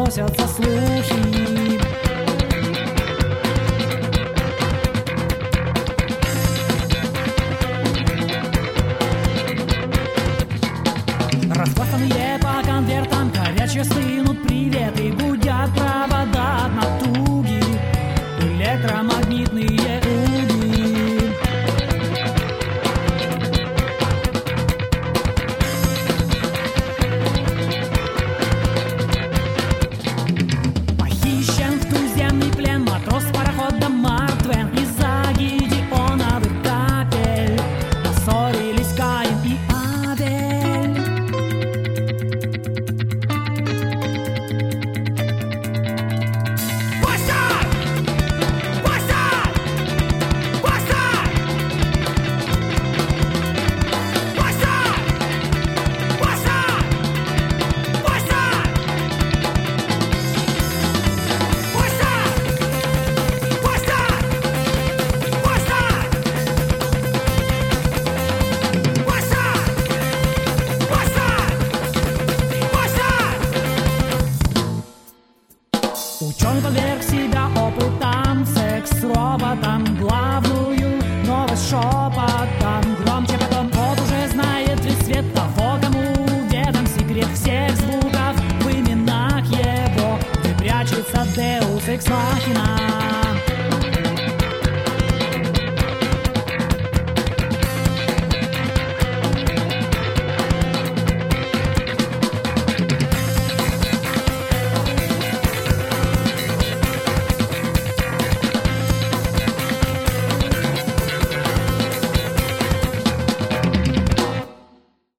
разносятся слухи. Распластанные по конвертам горячие стынут приветы, гудят провода от натуги, электромагнитные уги. Похищен в туземный плен матрос парохода Марк Твен из-за Гедеоновых капель. Поссорились Каин и Авель. Ученый подверг себя опытам, секс с роботом, главную новость шепотом. Громче потом кот уже знает весь свет того, кому ведом секрет всех звуков в именах его, где прячется Deus Ex Machina.